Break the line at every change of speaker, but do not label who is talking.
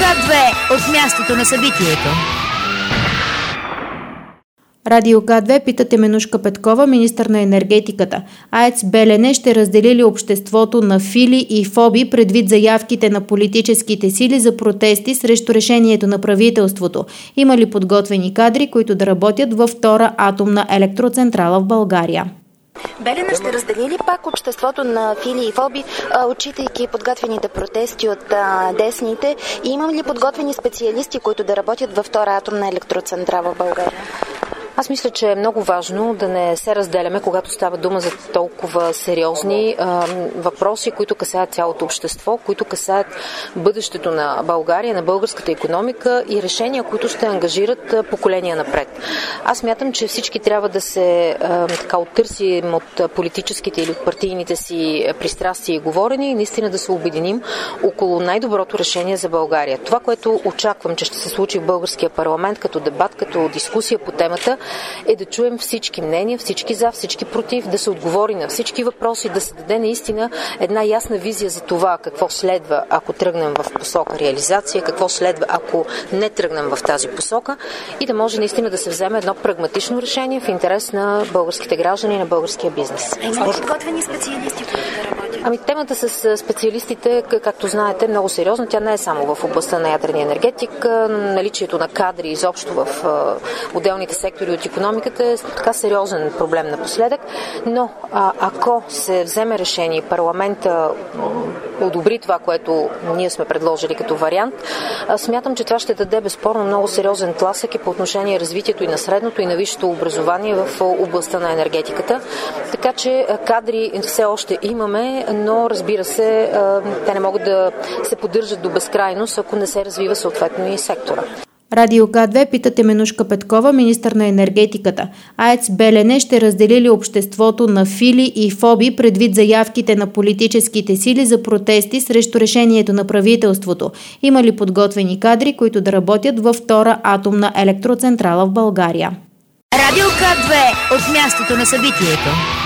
К2 от мястото на събитието.
Радио К2 пита Теменужка Петкова, министър на енергетиката. АЕЦ Белене ще раздели ли обществото на фили и фоби предвид заявките на политическите сили за протести срещу решението на правителството? Има ли подготвени кадри, които да работят във втора атомна електроцентрала в България?
Белене ще раздели ли пак обществото на фили и фоби, отчитайки подготвените протести от десните? И имам ли подготвени специалисти, които да работят във втора атомна електроцентрала в България?
Аз мисля, че е много важно да не се разделяме, когато става дума за толкова сериозни въпроси, които касаят цялото общество, които касаят бъдещето на България, на българската икономика и решения, които ще ангажират поколения напред. Аз мятам, че всички трябва да се оттърсим от политическите или от партийните си пристрастия и говорени и наистина да се обединим около най-доброто решение за България. Това, което очаквам, че ще се случи в българския парламент като дебат, като дискусия по темата, е да чуем всички мнения, всички за, всички против, да се отговори на всички въпроси, да се даде наистина една ясна визия за това какво следва, ако тръгнем в посока реализация, какво следва, ако не тръгнем в тази посока и да може наистина да се вземе едно прагматично решение в интерес на българските граждани и на българския бизнес.
Има ли подготвени специалисти, които да работят?
Темата с специалистите, както знаете, е много сериозна. Тя не е само в областта на ядрения енергетик. Наличието на кадри изобщо в отделните сектори от икономиката е така сериозен проблем напоследък, но ако се вземе решение, парламента одобри това, което ние сме предложили като вариант, смятам, че това ще даде безспорно много сериозен тласък и по отношение развитието и на средното и на висшето образование в областта на енергетиката. Така че кадри все още имаме, но разбира се, те не могат да се поддържат до безкрайност, ако не се развива съответно и сектора.
Радио К2 пита Теменужка Петкова, министър на енергетиката. АЕЦ Белене ще раздели ли обществото на фили и фоби предвид заявките на политическите сили за протести срещу решението на правителството? Има ли подготвени кадри, които да работят във втора атомна електроцентрала в България?
Радио К2 от мястото на събитието.